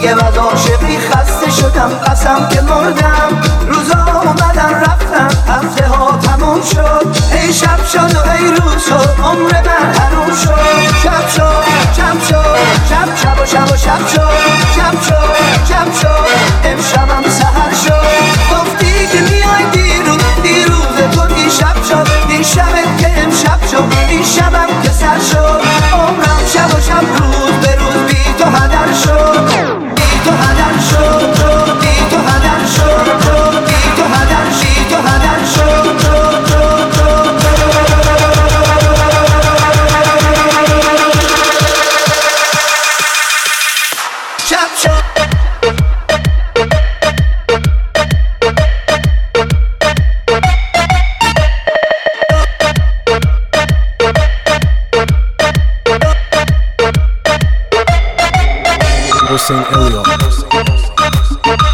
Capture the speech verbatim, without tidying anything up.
دیگه از عاشقی خسته شدم، قسم که مردم. روزا اومدن رفتن، هفته ها تموم شد، ای شب شد و ای روز شد، عمر من حروم شد. شب شد شب شد شب شب و شب و شب شد، شب شد شب شد امشبم سحر شد. گفتی که میای دیروز، دیروز تو دیشب شد، دیشبت که امشب شد، این شبم که سر شد. عمرم شب و شب روز به روز بی تو هدر شد، بی تو هدر شد، بی تو هدر شد، بی تو هدر شد، بی تو هدر شد. شب شد Hussein Elliott.